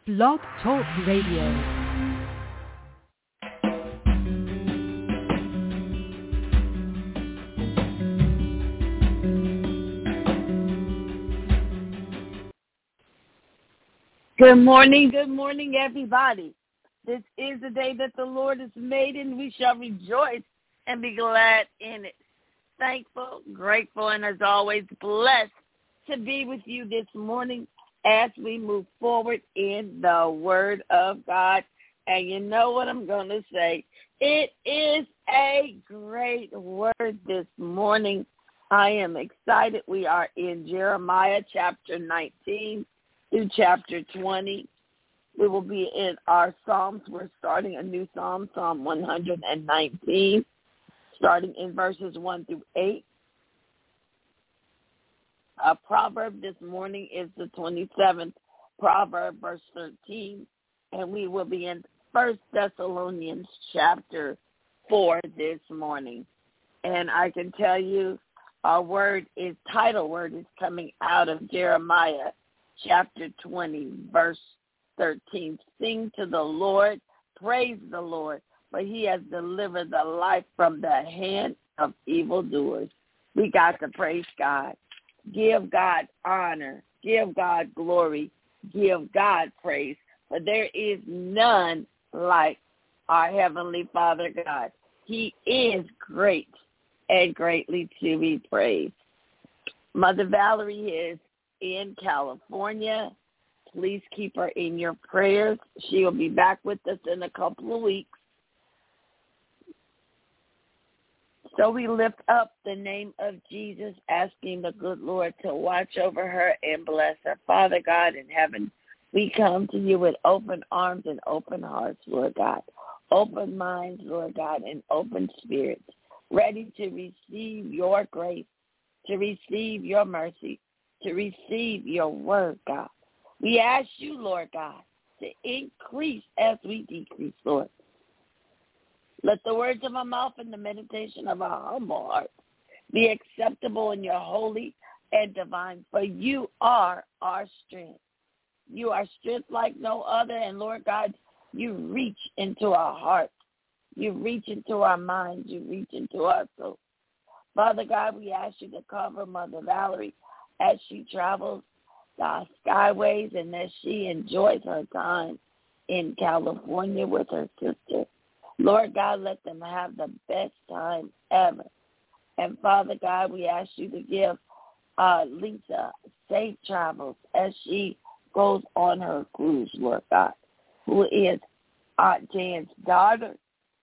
Blog Talk Radio. Good morning, everybody. This is the day that the Lord has made, and we shall rejoice and be glad in it. Thankful, grateful, and as always, blessed to be with you this morning as we move forward in the Word of God. And you know what I'm going to say. It is a great word this morning. I am excited. We are in Jeremiah chapter 19 through chapter 20. We will be in our Psalms. We're starting a new Psalm, Psalm 119, starting in verses 1 through 8. Our proverb this morning is the 27th proverb, verse 13, and we will be in 1 Thessalonians chapter 4 this morning. And I can tell you our title word is coming out of Jeremiah chapter 20, verse 13. Sing to the Lord, praise the Lord, for he has delivered the life from the hand of evildoers. We got to praise God. Give God honor. Give God glory. Give God praise. For there is none like our Heavenly Father God. He is great and greatly to be praised. Mother Valerie is in California. Please keep her in your prayers. She will be back with us in a couple of weeks. So we lift up the name of Jesus, asking the good Lord to watch over her and bless her. Father God in heaven, we come to you with open arms and open hearts, Lord God. Open minds, Lord God, and open spirits, ready to receive your grace, to receive your mercy, to receive your word, God. We ask you, Lord God, to increase as we decrease, Lord. Let the words of our mouth and the meditation of our humble heart be acceptable in your holy and divine, for you are our strength. You are strength like no other, and Lord God, you reach into our hearts. You reach into our minds. You reach into our soul. Father God, we ask you to cover Mother Valerie as she travels the skyways and as she enjoys her time in California with her sister. Lord God, let them have the best time ever. And Father God, we ask you to give Lisa safe travels as she goes on her cruise, Lord God, who is Aunt Jan's daughter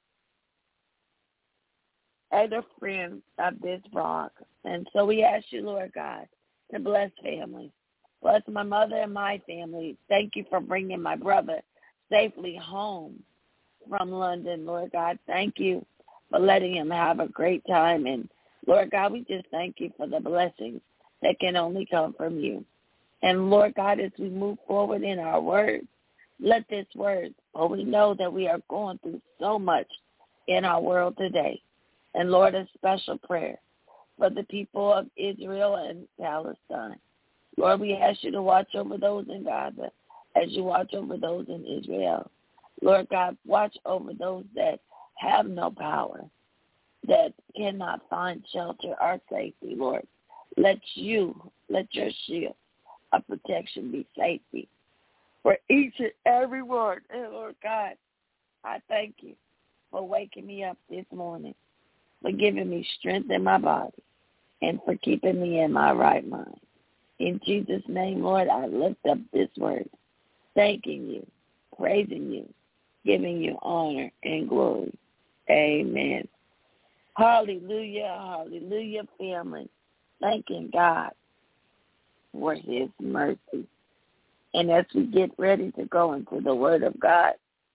and a friend of this vlog. And so we ask you, Lord God, to bless families. Bless my mother and my family. Thank you for bringing my brother safely home from London, Lord God. Thank you for letting him have a great time. And, Lord God, we just thank you for the blessings that can only come from you. And, Lord God, as we move forward in our word, let this word, for we know that we are going through so much in our world today. And, Lord, a special prayer for the people of Israel and Palestine. Lord, we ask you to watch over those in Gaza as you watch over those in Israel. Lord God, watch over those that have no power, that cannot find shelter or safety, Lord. Let your shield of protection be safety for each and every one. And Lord God, I thank you for waking me up this morning, for giving me strength in my body, and for keeping me in my right mind. In Jesus' name, Lord, I lift up this word, thanking you, praising you, giving you honor and glory. Amen. Hallelujah, hallelujah, family. Thanking God for his mercy. And as we get ready to go into the word of God,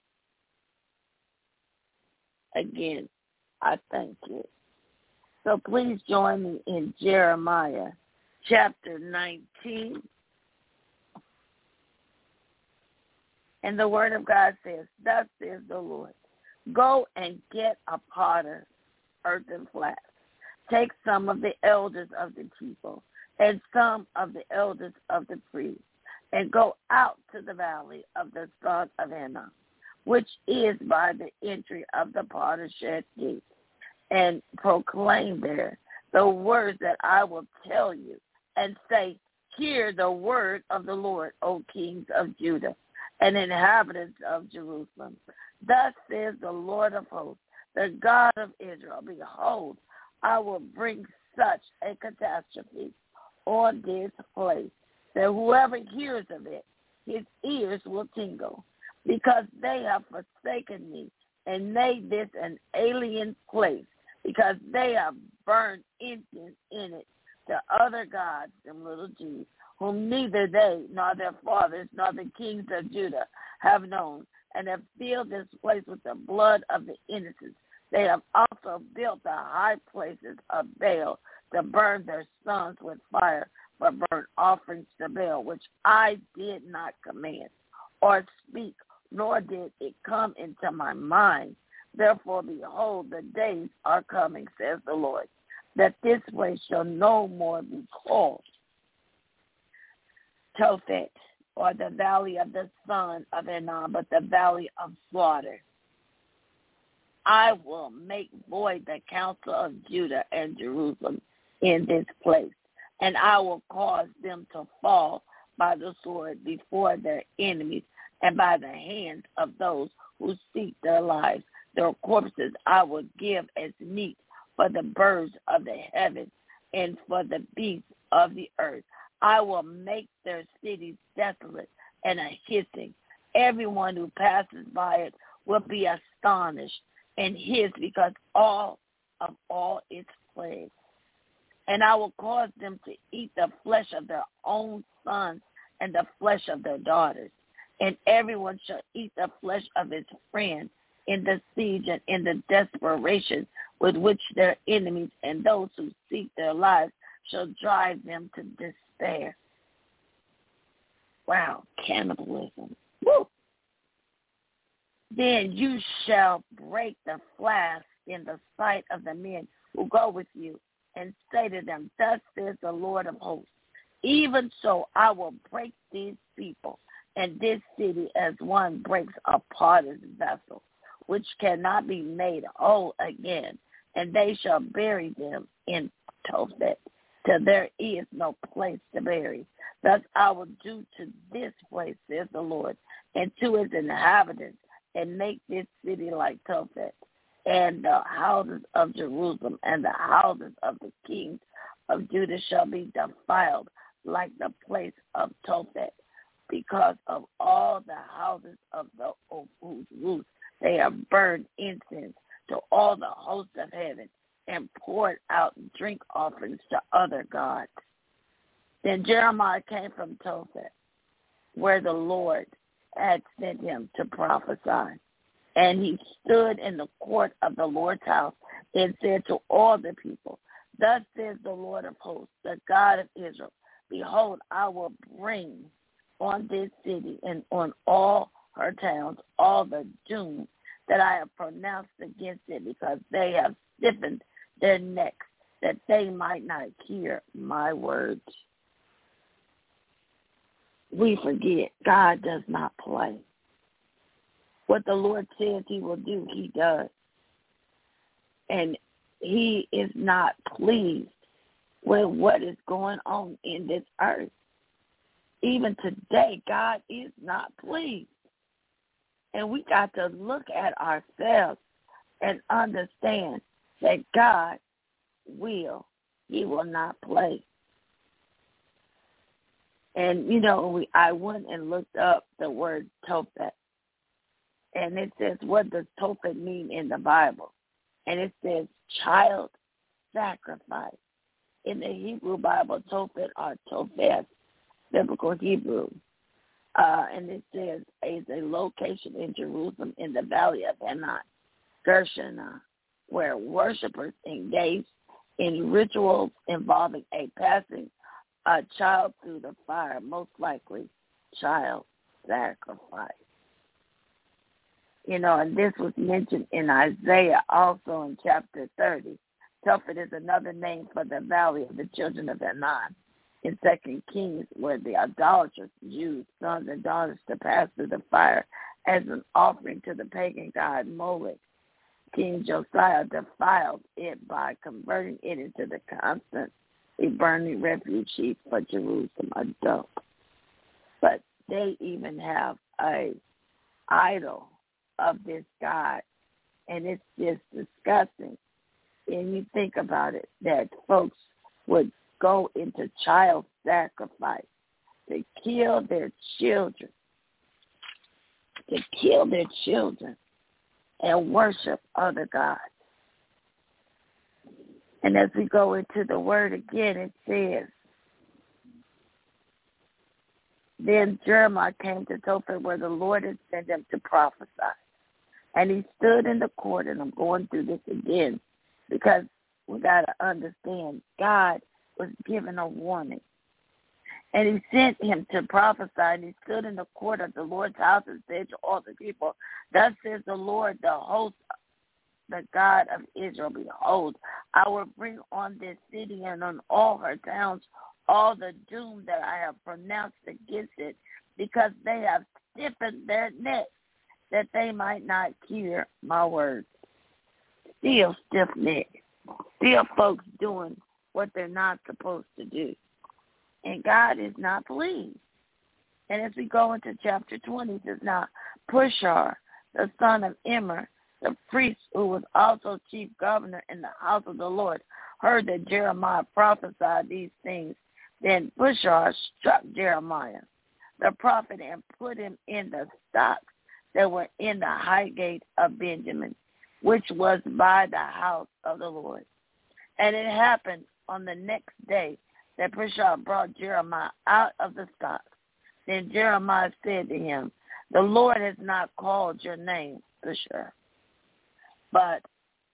again, I thank you. So please join me in Jeremiah chapter 19. And the word of God says, thus says the Lord, go and get a potter, earthen flask. Take some of the elders of the people and some of the elders of the priests and go out to the valley of the son of Hinnom, which is by the entry of the potter's shed gate, and proclaim there the words that I will tell you, and say, hear the word of the Lord, O kings of Judah and inhabitants of Jerusalem. Thus says the Lord of hosts, the God of Israel, behold, I will bring such a catastrophe on this place that whoever hears of it, his ears will tingle, because they have forsaken me and made this an alien place, because they have burned incense in it to other gods, them little Jews, whom neither they nor their fathers nor the kings of Judah have known, and have filled this place with the blood of the innocents. They have also built the high places of Baal to burn their sons with fire for burnt offerings to Baal, which I did not command or speak, nor did it come into my mind. Therefore, behold, the days are coming, says the Lord, that this place shall no more be called Tophet, or the valley of the son of Hinnom, but the valley of slaughter. I will make void the counsel of Judah and Jerusalem in this place, and I will cause them to fall by the sword before their enemies and by the hands of those who seek their lives. Their corpses I will give as meat for the birds of the heavens and for the beasts of the earth. I will make their cities desolate and a hissing. Everyone who passes by it will be astonished and hiss because of all its plagues. And I will cause them to eat the flesh of their own sons and the flesh of their daughters. And everyone shall eat the flesh of his friend in the siege and in the desperation with which their enemies and those who seek their lives shall drive them to despair. Wow, cannibalism. Woo! Then you shall break the flask in the sight of the men who go with you, and say to them, thus says the Lord of hosts, even so I will break these people and this city as one breaks a potter's vessel, which cannot be made whole again, and they shall bury them in Tophet, till there is no place to bury. Thus I will do to this place, says the Lord, and to its inhabitants, and make this city like Tophet, and the houses of Jerusalem and the houses of the kings of Judah shall be defiled like the place of Tophet, because of all the houses of whose roofs they have burned incense to all the hosts of heaven, and poured out drink offerings to other gods. Then Jeremiah came from Tophet, where the Lord had sent him to prophesy. And he stood in the court of the Lord's house and said to all the people, thus says the Lord of hosts, the God of Israel, behold, I will bring on this city and on all her towns all the doom that I have pronounced against it, because they have stiffened their necks, that they might not hear my words. We forget God does not play. What the Lord says he will do, he does. And he is not pleased with what is going on in this earth. Even today, God is not pleased. And we got to look at ourselves and understand that God he will not play. And, I went and looked up the word Tophet. And it says, what does Tophet mean in the Bible? And it says child sacrifice. In the Hebrew Bible, Tophet or Topheth, biblical Hebrew. And it says it's a location in Jerusalem in the valley of Hinnom, Gershon, where worshipers engage in rituals involving passing a child through the fire, most likely child sacrifice. And this was mentioned in Isaiah also in chapter 30. Tophet is another name for the valley of the children of Hinnom. in 2 Kings, where the idolatrous Jews, sons and daughters, to pass through the fire as an offering to the pagan god Molech. King Josiah defiled it by converting it into the constantly burning refuge heap for Jerusalem, a dump. But they even have a idol of this god, and it's just disgusting. And you think about it, that folks would go into child sacrifice to kill their children, and worship other gods. And as we go into the word again, it says, then Jeremiah came to Tophet, where the Lord had sent him to prophesy. And he stood in the court, and I'm going through this again because we got to understand God was given a warning. And he sent him to prophesy, and he stood in the court of the Lord's house and said to all the people, thus says the Lord, the host, the God of Israel, behold, I will bring on this city and on all her towns all the doom that I have pronounced against it, because they have stiffened their necks, that they might not hear my words. Still stiff-necked. Still folks doing what they're not supposed to do. And God is not pleased. And as we go into chapter 20, it says, now Pushar, the son of Immer, the priest who was also chief governor in the house of the Lord, heard that Jeremiah prophesied these things. Then Pushar struck Jeremiah, the prophet, and put him in the stocks that were in the high gate of Benjamin, which was by the house of the Lord. And it happened on the next day that Pushar brought Jeremiah out of the stocks. Then Jeremiah said to him, the Lord has not called your name Pushar, but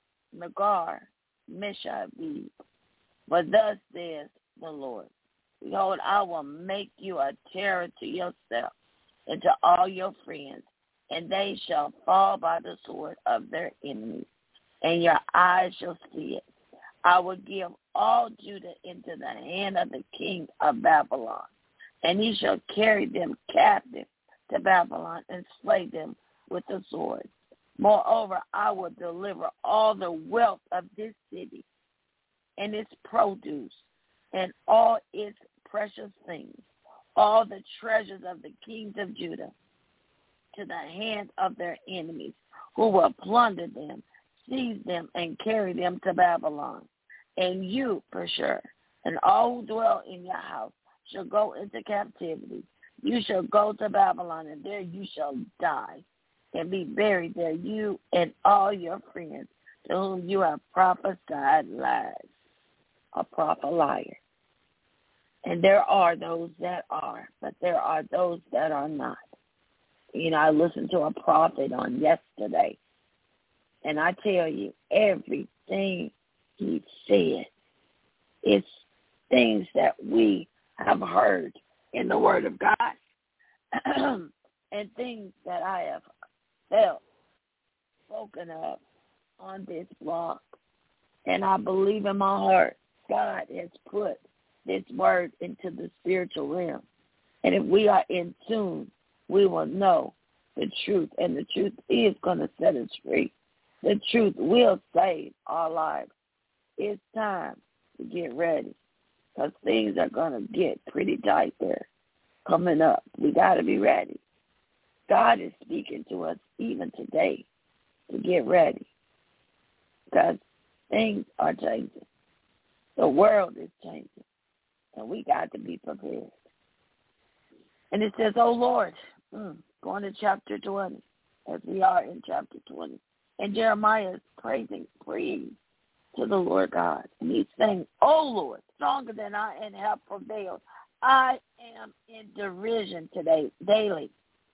Nagar Mishabib. But thus says the Lord, behold, I will make you a terror to yourself and to all your friends, and they shall fall by the sword of their enemies, and your eyes shall see it. I will give all Judah into the hand of the king of Babylon, and he shall carry them captive to Babylon and slay them with the sword. Moreover, I will deliver all the wealth of this city and its produce and all its precious things, all the treasures of the kings of Judah, to the hand of their enemies, who will plunder them, seize them, and carry them to Babylon. And you, Pushar, and all who dwell in your house shall go into captivity. You shall go to Babylon, and there you shall die, and be buried there, you and all your friends, to whom you have prophesied lies. A prophet liar. And there are those that are, but there are those that are not. You know, I listened to a prophet on yesterday, and I tell you, everything he said is things that we have heard in the Word of God and things that I have felt spoken of on this blog. And I believe in my heart God has put this word into the spiritual realm. And if we are in tune, we will know the truth, and the truth is going to set us free. The truth will save our lives. It's time to get ready, because things are going to get pretty tight there coming up. We got to be ready. God is speaking to us even today to get ready, because things are changing. The world is changing, and we got to be prepared. And it says, oh, Lord, going to chapter 20, as we are in chapter 20. And Jeremiah is praying to the Lord God. And he's saying, oh, Lord, stronger than I and have prevailed. I am in derision today, daily.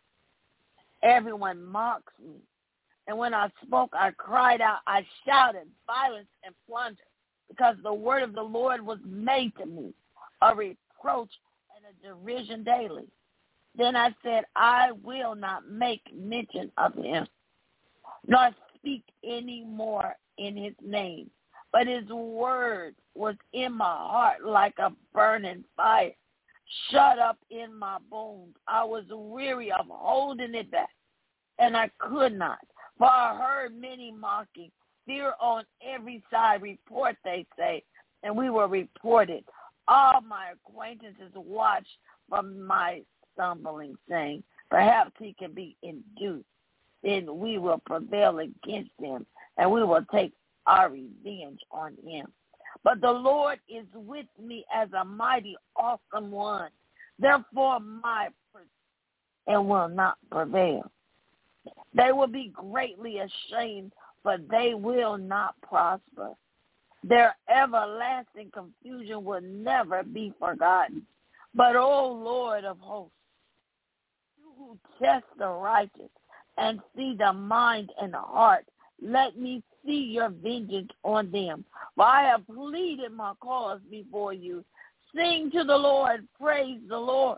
Everyone mocks me. And when I spoke, I cried out, I shouted violence and plunder, because the word of the Lord was made to me, a reproach and a derision daily. Then I said, I will not make mention of him, nor speak any more in his name. but his word was in my heart like a burning fire, shut up in my bones. I was weary of holding it back, and I could not, for I heard many mocking. Fear on every side, report, they say, and we were reported. All my acquaintances watched from my stumbling, saying, perhaps he can be induced. Then we will prevail against him, and we will take our revenge on him. But the Lord is with me as a mighty, awesome one. Therefore, my and will not prevail. They will be greatly ashamed, but they will not prosper. Their everlasting confusion will never be forgotten. But, O Lord of hosts, you who test the righteous and see the mind and the heart, let me see your vengeance on them. For I have pleaded my cause before you. Sing to the Lord, praise the Lord.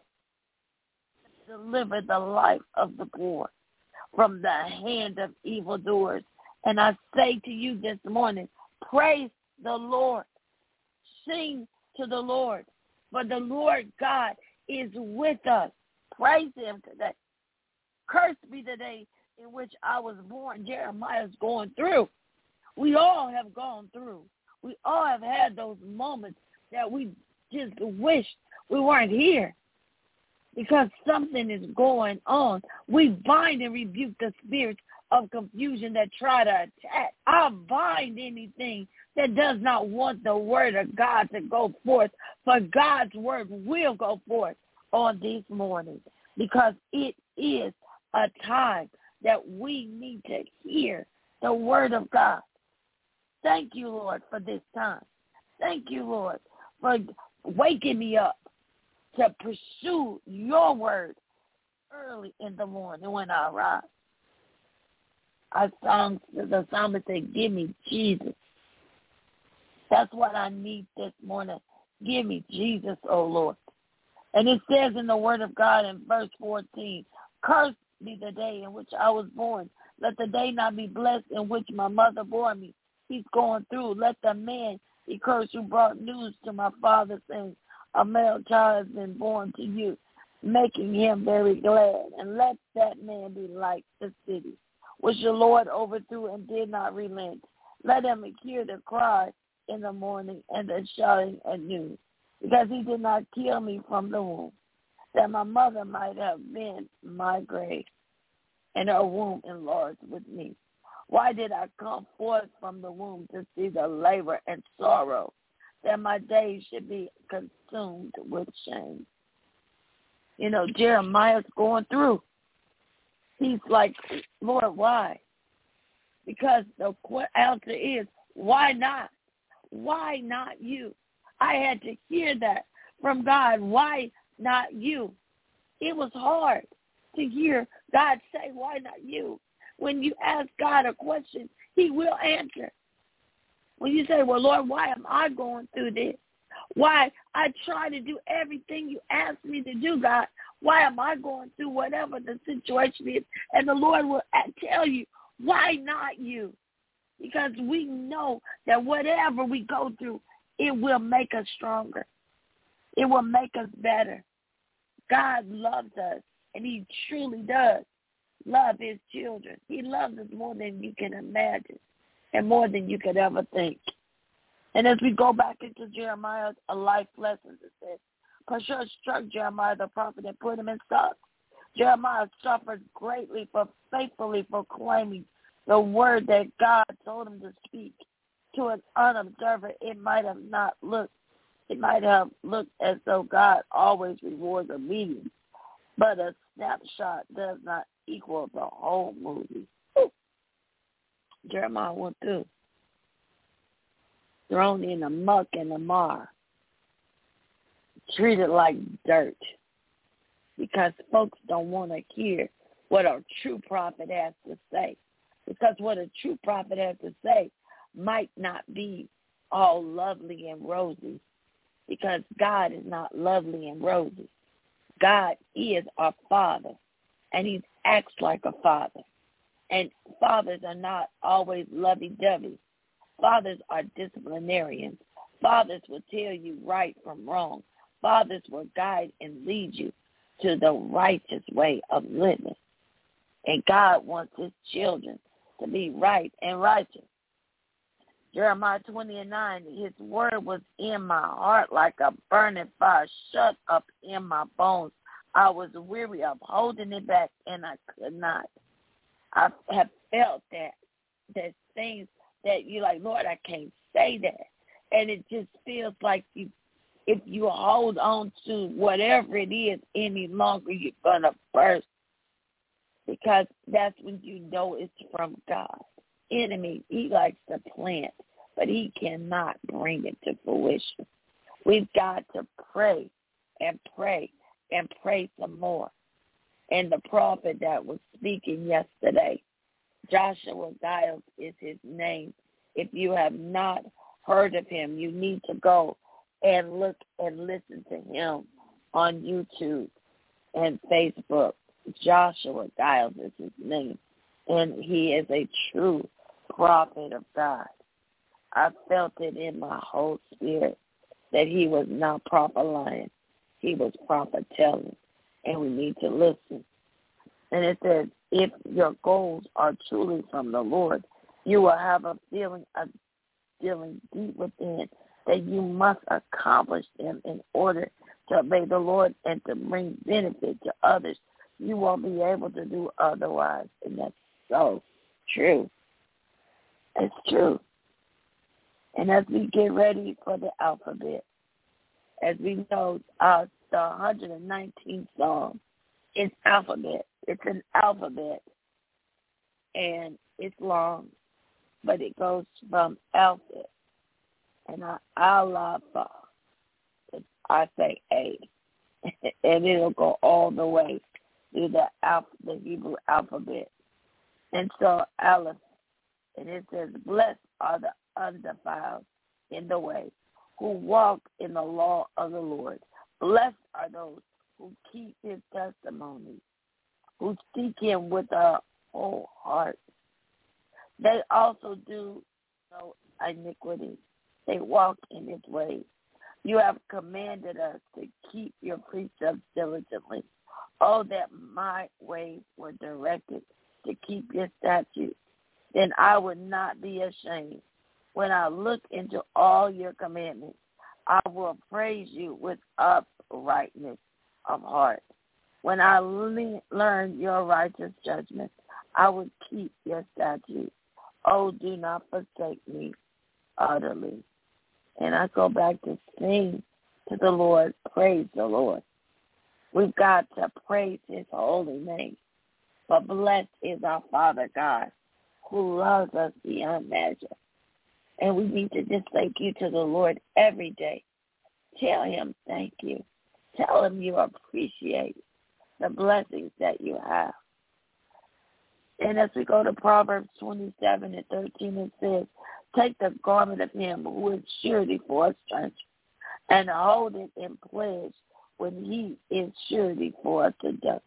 Deliver the life of the poor from the hand of evildoers. And I say to you this morning, praise the Lord. Sing to the Lord. For the Lord God is with us. Praise him today. Cursed be the day in which I was born. Jeremiah's going through. We all have gone through. We all have had those moments that we just wish we weren't here because something is going on. We bind and rebuke the spirits of confusion that try to attack. I bind anything that does not want the word of God to go forth, for God's word will go forth on this morning because it is a time that we need to hear the word of God. Thank you, Lord, for this time. Thank you, Lord, for waking me up to pursue your word early in the morning when I rise. The psalmist said, give me Jesus. That's what I need this morning. Give me Jesus, oh Lord. And it says in the word of God in verse 14, cursed be the day in which I was born. Let the day not be blessed in which my mother bore me. He's going through. Let the man be cursed who brought news to my father, saying, a male child has been born to you, making him very glad. And let that man be like the city, which the Lord overthrew and did not relent. Let him hear the cry in the morning and the shouting at noon, because he did not kill me from the womb, that my mother might have been my grave, and her womb enlarged with me. Why did I come forth from the womb to see the labor and sorrow, that my days should be consumed with shame? You know, Jeremiah's going through. He's like, Lord, why? Because the answer is, why not? Why not you? I had to hear that from God. Why not you? It was hard to hear God say, why not you? When you ask God a question, he will answer. When you say, well, Lord, why am I going through this? Why I try to do everything you ask me to do, God. Why am I going through whatever the situation is? And the Lord will tell you, why not you? Because we know that whatever we go through, it will make us stronger. It will make us better. God loves us, and he truly does love his children. He loves us more than you can imagine and more than you could ever think. And as we go back into Jeremiah's life lessons, it says, Pashur struck Jeremiah the prophet and put him in stocks. Jeremiah suffered greatly for faithfully proclaiming the word that God told him to speak. To an unobserver, it might have looked as though God always rewards obedience, but a snapshot does not equal the whole movie. Ooh. Jeremiah went through, thrown in the muck and the mire, treated like dirt, because folks don't want to hear what a true prophet has to say. Because what a true prophet has to say might not be all lovely and rosy, because God is not lovely and rosy. God is our Father, and he acts like a father. And fathers are not always lovey-dovey. Fathers are disciplinarians. Fathers will tell you right from wrong. Fathers will guide and lead you to the righteous way of living. And God wants his children to be right and righteous. Jeremiah 20:9, his word was in my heart like a burning fire, shut up in my bones. I was weary of holding it back, and I could not. I have felt that there's things that you're like, Lord, I can't say that. And it just feels like if you hold on to whatever it is any longer, you're going to burst, because that's when you know it's from God. Enemy, he likes to plant, but he cannot bring it to fruition. We've got to pray and pray and pray some more. And the prophet that was speaking yesterday, Joshua Giles is his name. If you have not heard of him, you need to go and look and listen to him on YouTube and Facebook. Joshua Giles is his name, and he is a true prophet of God. I felt it in my whole spirit that he was not prophet lying. He was prophet telling, and we need to listen. And it says, if your goals are truly from the Lord, you will have a feeling deep within that you must accomplish them in order to obey the Lord and to bring benefit to others. You won't be able to do otherwise. And that's so true. It's true. And as we get ready for the alphabet, as we know, the 119th Psalm is alphabet. It's an alphabet, and it's long, but it goes from alpha, and alpha, I say A, and it'll go all the way through the Hebrew alphabet. And so Aleph, and it says, blessed are the undefiled in the way, who walk in the law of the Lord. Blessed are those who keep his testimonies, who seek him with a whole heart. They also do no iniquity. They walk in his ways. You have commanded us to keep your precepts diligently. Oh, that my ways were directed to keep your statutes. Then I would not be ashamed. When I look into all your commandments, I will praise you with uprightness of heart. When I learn your righteous judgments, I will keep your statutes. Oh, do not forsake me utterly. And I go back to sing to the Lord, praise the Lord. We've got to praise his holy name. But blessed is our Father God, who loves us beyond measure. And we need to just thank you to the Lord every day. Tell him thank you. Tell him you appreciate the blessings that you have. And as we go to Proverbs 27:13, it says, take the garment of him who is surety for a stranger, and hold it in pledge when he is surety for a seductor.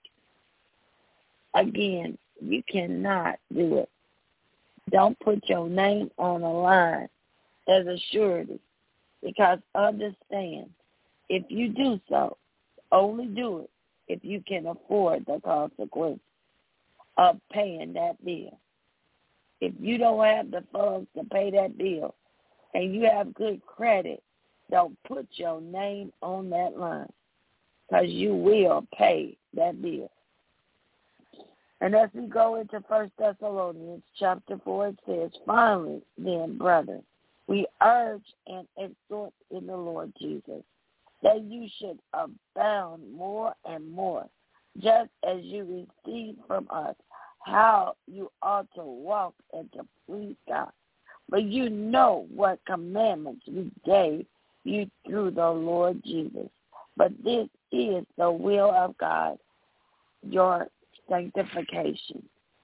Again, you cannot do it. Don't put your name on the line as a surety, because understand, if you do so, only do it if you can afford the consequence of paying that bill. If you don't have the funds to pay that bill and you have good credit, don't put your name on that line, because you will pay that bill. And as we go into 1 Thessalonians chapter 4, it says, finally, then, brethren, we urge and exhort in the Lord Jesus that you should abound more and more, just as you receive from us how you ought to walk and to please God. But you know what commandments we gave you through the Lord Jesus. But this is the will of God, your sanctification,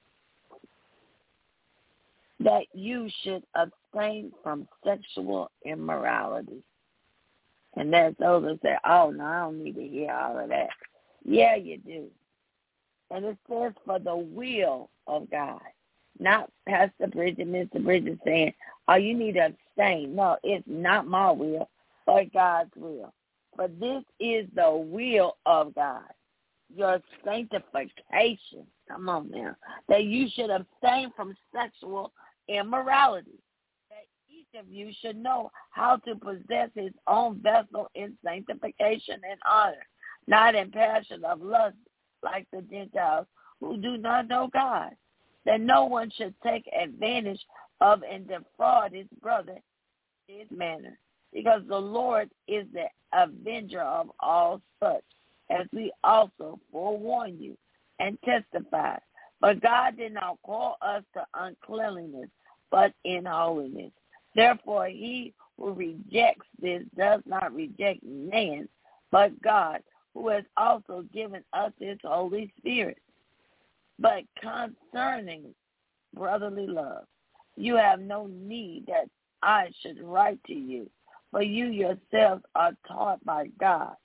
that you should abstain from sexual immorality. And there's those that say, oh, no, I don't need to hear all of that. Yeah, you do. And it says for the will of God, not Pastor Bridget, Mr. Bridget saying, or you need to abstain. No, it's not my will, but God's will. But this is the will of God, your sanctification. Come on now. That you should abstain from sexual immorality. That each of you should know how to possess his own vessel in sanctification and honor, not in passion of lust like the Gentiles who do not know God. That no one should take advantage of and defraud his brother in his manner, because the Lord is the avenger of all such, as we also forewarn you and testify. But God did not call us to uncleanliness, but in holiness. Therefore, he who rejects this does not reject man, but God, who has also given us his Holy Spirit. But concerning brotherly love, you have no need that I should write to you, for you yourselves are taught by God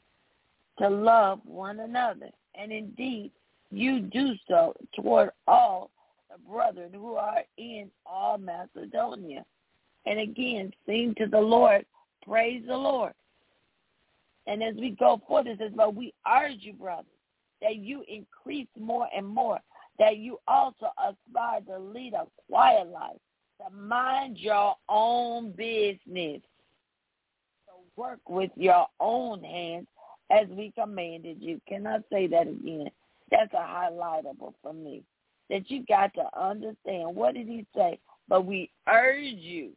to love one another. And indeed, you do so toward all the brethren who are in all Macedonia. And again, sing to the Lord, praise the Lord. And as we go forth, it says, but we urge you, brothers, that you increase more and more, that you also aspire to lead a quiet life, to mind your own business, to work with your own hands as we commanded you. Can I say that again? That's a highlightable for me, that you got to understand. What did he say? But we urge you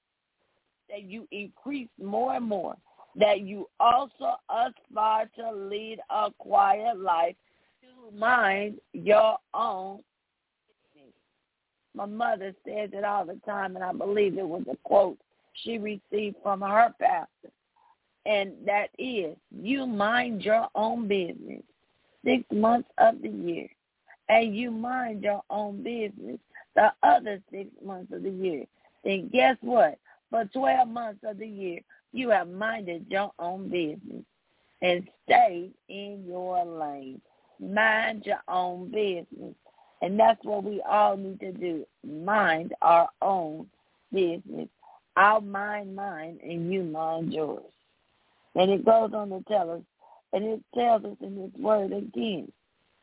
that you increase more and more, that you also aspire to lead a quiet life, to mind your own business. My mother says it all the time, and I believe it was a quote she received from her pastor, and that is, you mind your own business 6 months of the year, and you mind your own business the other 6 months of the year. Then guess what? For 12 months of the year, you have minded your own business and stayed in your lane. Mind your own business. And that's what we all need to do, mind our own business. I'll mind mine and you mind yours. And it goes on to tell us, and it tells us in this word again,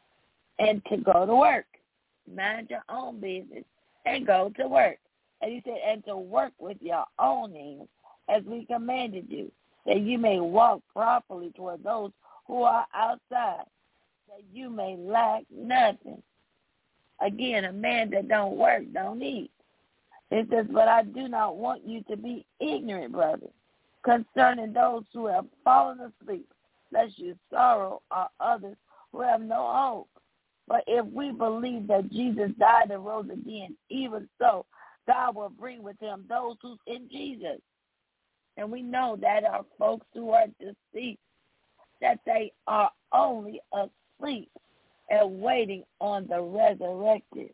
and to go to work. Mind your own business and go to work. And he said, and to work with your own hands, as we commanded you, that you may walk properly toward those who are outside, that you may lack nothing. Again, a man that don't work don't eat. It says, but I do not want you to be ignorant, brothers, concerning those who have fallen asleep, lest you sorrow, or others who have no hope. But if we believe that Jesus died and rose again, even so, God will bring with him those who's in Jesus. And we know that our folks who are deceased, that they are only asleep and waiting on the resurrection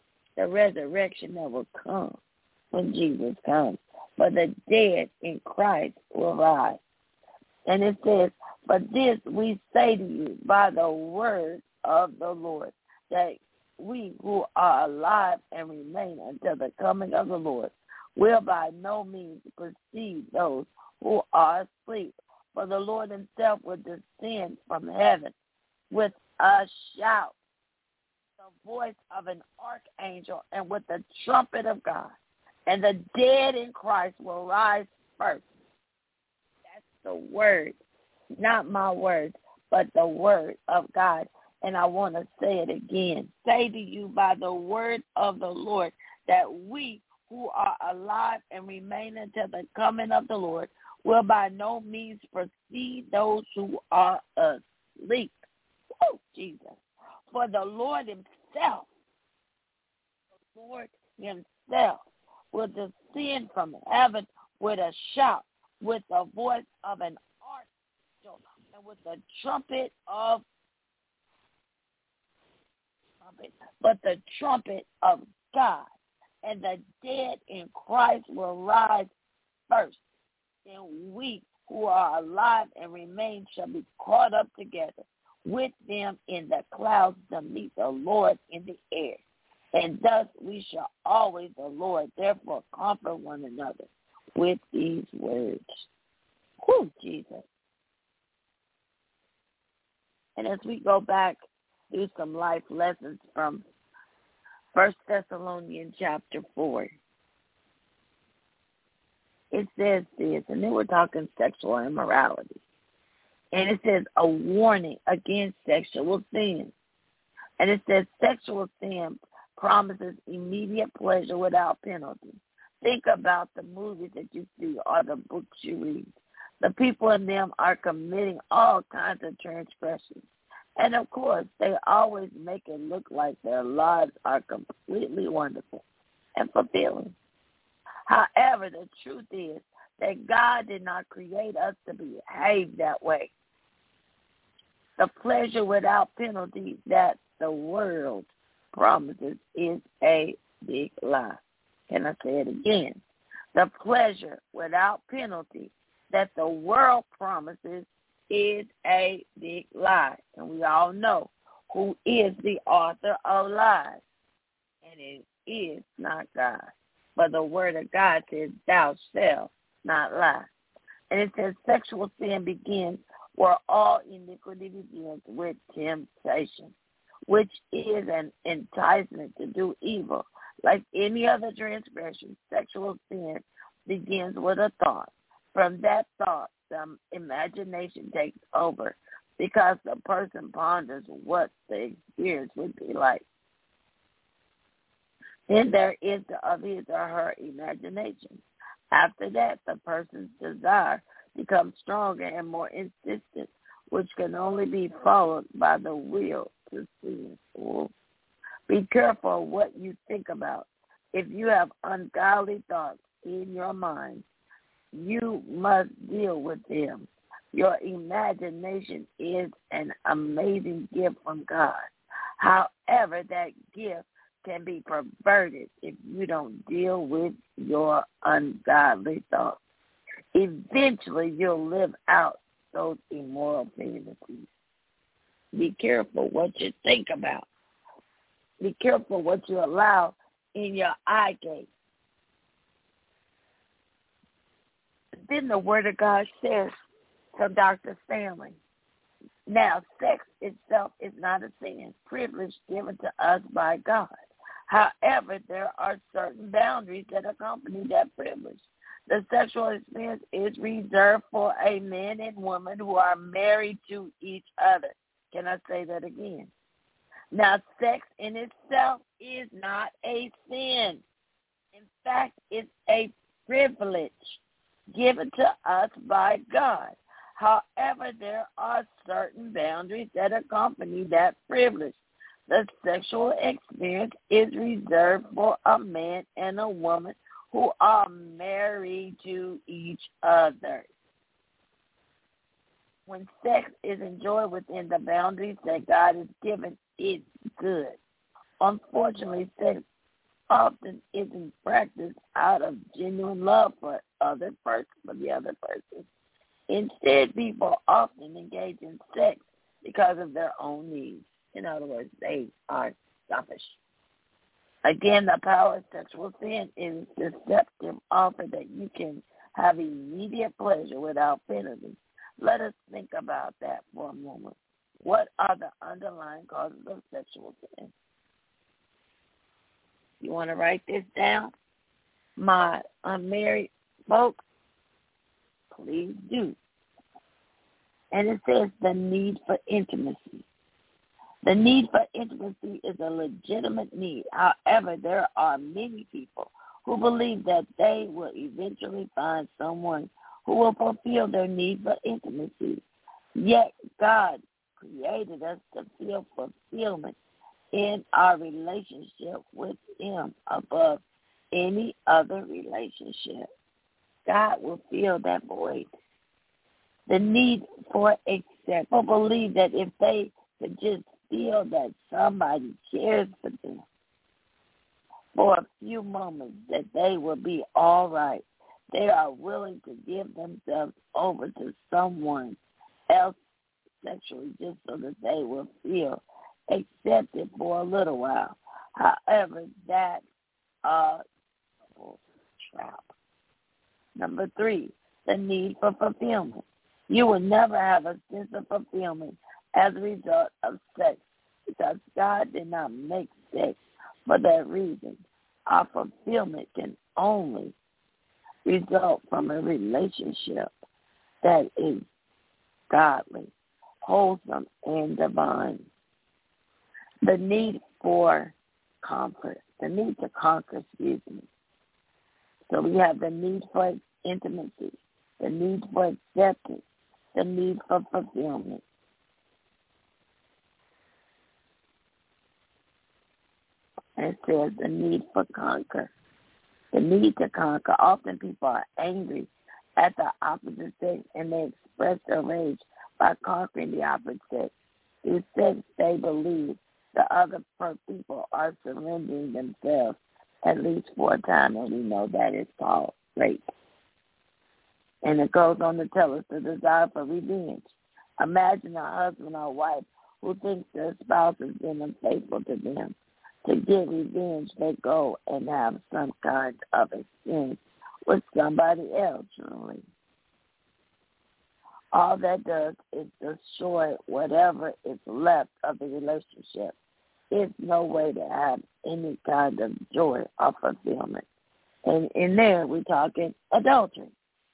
that will come when Jesus comes. But the dead in Christ will rise. And it says, but this we say to you by the word of the Lord, that we who are alive and remain until the coming of the Lord will by no means precede those who are asleep. For the Lord himself will descend from heaven with a shout, the voice of an archangel, and with the trumpet of God. And the dead in Christ will rise first. That's the word, not my words, but the word of God. And I want to say it again. Say to you by the word of the Lord that we who are alive and remain until the coming of the Lord will by no means precede those who are asleep. Oh, Jesus. For the Lord himself will descend from heaven with a shout, with the voice of an archangel, and with the trumpet of God, and the dead in Christ will rise first. Then we who are alive and remain shall be caught up together with them in the clouds to meet the Lord in the air. And thus we shall always the Lord, therefore comfort one another with these words. Whew, Jesus. And as we go back through some life lessons from 1 Thessalonians chapter 4, it says this, and then we're talking sexual immorality. And it says a warning against sexual sin. And it says sexual sin promises immediate pleasure without penalty. Think about the movies that you see or the books you read. The people in them are committing all kinds of transgressions. And, of course, they always make it look like their lives are completely wonderful and fulfilling. However, the truth is that God did not create us to behave that way. The pleasure without penalty that the world promises is a big lie. Can I say it again? The pleasure without penalty that the world promises is a big lie. And we all know who is the author of lies. And it is not God. But the word of God says, thou shalt not lie. And it says sexual sin begins where all iniquity begins with temptation, which is an enticement to do evil. Like any other transgression, sexual sin begins with a thought. From that thought, the imagination takes over because the person ponders what the experience would be like. Then there is of his or her imagination. After that, the person's desire becomes stronger and more insistent, which can only be followed by the will to sin. Be careful what you think about. If you have ungodly thoughts in your mind, you must deal with them. Your imagination is an amazing gift from God. However, that gift can be perverted if you don't deal with your ungodly thoughts. Eventually, you'll live out those immoral fantasies. Be careful what you think about. Be careful what you allow in your eye gate. Then the Word of God says from Dr. Stanley, now sex itself is not a sin, privilege given to us by God. However, there are certain boundaries that accompany that privilege. The sexual experience is reserved for a man and woman who are married to each other. Can I say that again? Now, sex in itself is not a sin. In fact, it's a privilege given to us by God. However, there are certain boundaries that accompany that privilege. The sexual experience is reserved for a man and a woman who are married to each other. When sex is enjoyed within the boundaries that God has given, it's good. Unfortunately, sex often isn't practiced out of genuine love for the other person. Instead, people often engage in sex because of their own needs. In other words, they are selfish. Again, the power of sexual sin is deceptive offer that you can have immediate pleasure without penalty. Let us think about that for a moment. What are the underlying causes of sexual sin? You want to write this down? My unmarried folks, please do. And it says the need for intimacy. The need for intimacy is a legitimate need. However, there are many people who believe that they will eventually find someone who will fulfill their need for intimacy. Yet God created us to feel fulfillment in our relationship with Him above any other relationship. God will fill that void. The need for acceptance. People believe that if they could just feel that somebody cares for them for a few moments, that they will be all right. They are willing to give themselves over to someone else sexually just so that they will feel accepted for a little while. However, that's a trap. Number 3, the need for fulfillment. You will never have a sense of fulfillment as a result of sex because God did not make sex for that reason. Our fulfillment can only result from a relationship that is godly, wholesome, and divine. The need for comfort, the need to conquer, So we have the need for intimacy, the need for acceptance, the need for fulfillment. And it says the need for conquer. The need to conquer. Often people are angry at the opposite sex and they express their rage by conquering the opposite sex. Through sex, they believe the other people are surrendering themselves at least 4 times, and we know that is called rape. And it goes on to tell us the desire for revenge. Imagine a husband or wife who thinks their spouse has been unfaithful to them. To get revenge, they go and have some kind of experience with somebody else, really. All that does is destroy whatever is left of the relationship. There's no way to have any kind of joy or fulfillment. And in there, we're talking adultery.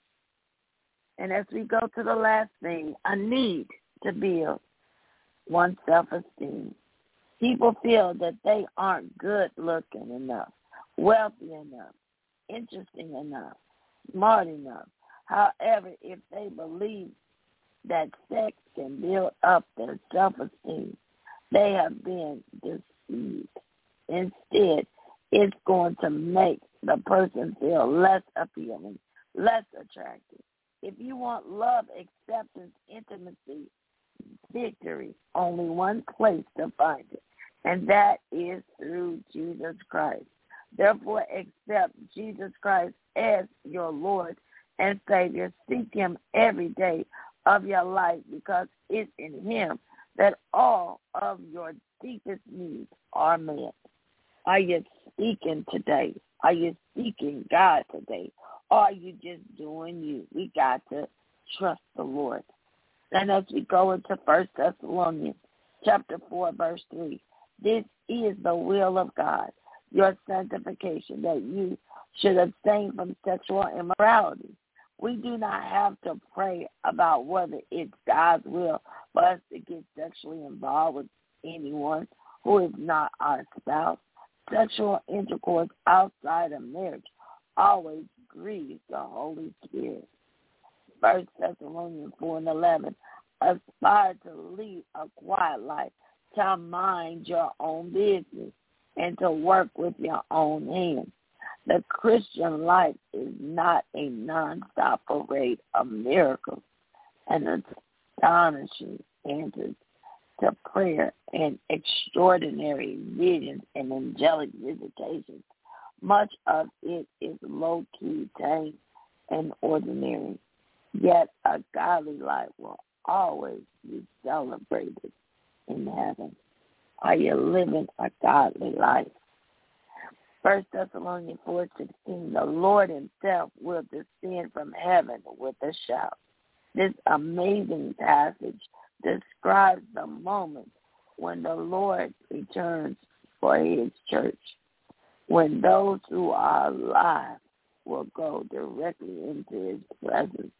And as we go to the last thing, a need to build one's self-esteem. People feel that they aren't good-looking enough, wealthy enough, interesting enough, smart enough. However, if they believe that sex can build up their self-esteem, they have been deceived. Instead, it's going to make the person feel less appealing, less attractive. If you want love, acceptance, intimacy, victory, only one place to find it, and that is through Jesus Christ. Therefore, accept Jesus Christ as your Lord and Savior. Seek him every day of your life because it's in him that all of your deepest needs are met. Are you seeking today? Are you seeking God today? Or are you just doing you? We got to trust the Lord. And as we go into 1 Thessalonians chapter 4, verse 3, this is the will of God, your sanctification, that you should abstain from sexual immorality. We do not have to pray about whether it's God's will for us to get sexually involved with anyone who is not our spouse. Sexual intercourse outside of marriage always grieves the Holy Spirit. 1 Thessalonians 4:11, aspire to lead a quiet life, to mind your own business, and to work with your own hands. The Christian life is not a non-stop parade of miracles and astonishing answers to prayer and extraordinary visions and angelic visitations. Much of it is low-key, tame, and ordinary. Yet a godly life will always be celebrated in heaven. Are you living a godly life? 1 Thessalonians 4:16, the Lord himself will descend from heaven with a shout. This amazing passage describes the moment when the Lord returns for his church, when those who are alive will go directly into his presence.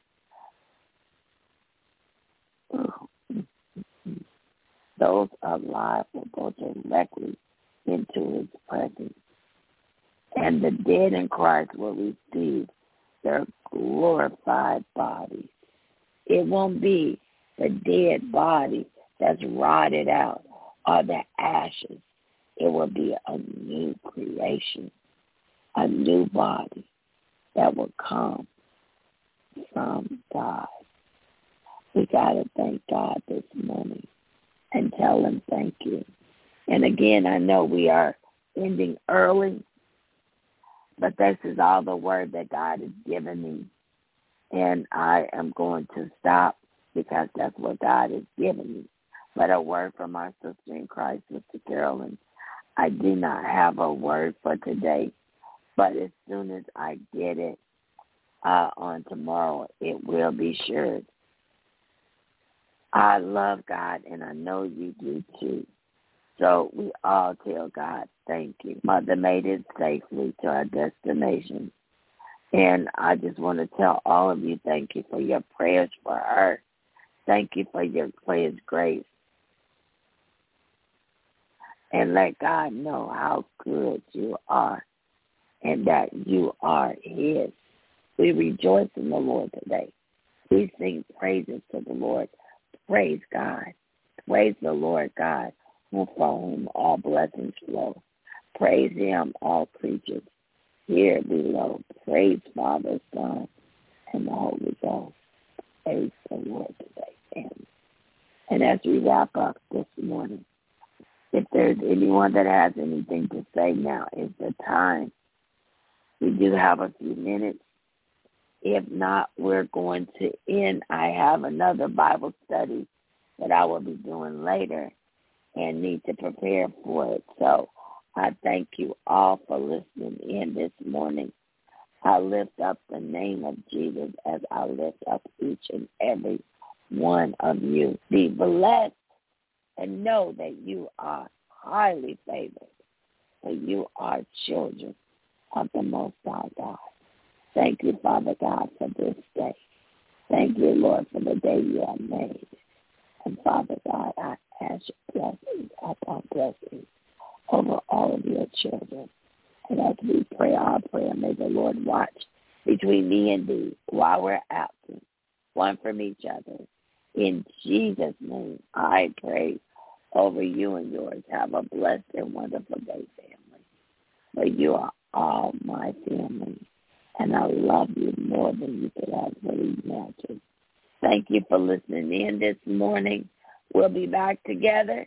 Those alive will go directly into his presence. And the dead in Christ will receive their glorified bodies. It won't be the dead body that's rotted out or the ashes. It will be a new creation, a new body that will come from God. We got to thank God this morning and tell him thank you. And again, I know we are ending early, but this is all the word that God has given me. And I am going to stop because that's what God has given me. But a word from our sister in Christ, Sister Carolyn. I do not have a word for today, but as soon as I get it on tomorrow, it will be sure. I love God, and I know you do too. So we all tell God, thank you. Mother made it safely to our destination. And I just want to tell all of you, thank you for your prayers for her. Thank you for His grace. And let God know how good you are and that you are His. We rejoice in the Lord today. We sing praises to the Lord. Praise God. Praise the Lord God, from whom all blessings flow. Praise Him, all creatures here below. Praise Father, Son, and the Holy Ghost. Praise the Lord today. And as we wrap up this morning, if there's anyone that has anything to say, now is the time. We do have a few minutes. If not, we're going to end. I have another Bible study that I will be doing later and need to prepare for it. So I thank you all for listening in this morning. I lift up the name of Jesus as I lift up each and every one of you. Be blessed and know that you are highly favored, for you are children of the Most High God. Thank you, Father God, for this day. Thank you, Lord, for the day you have made. And Father God, I ask your blessings upon blessings over all of your children. And as we pray our prayer, may the Lord watch between me and thee while we're absent, one from each other. In Jesus' name, I pray over you and yours. Have a blessed and wonderful day, family. For you are all my family, and I love you more than you could ever imagine. Thank you for listening in this morning. We'll be back together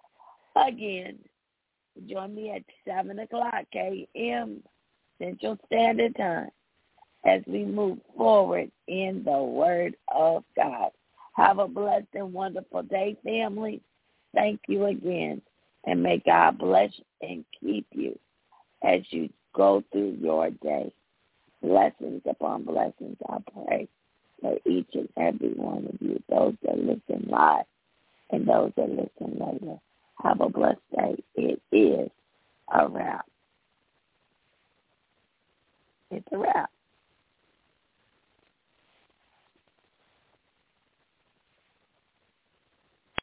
again. Join me at 7 o'clock a.m. Central Standard Time as we move forward in the Word of God. Have a blessed and wonderful day, family. Thank you again, and may God bless and keep you as you go through your day. Blessings upon blessings, I pray for each and every one of you, those that listen live and those that listen later. Have a blessed day. It is a wrap. It's a wrap.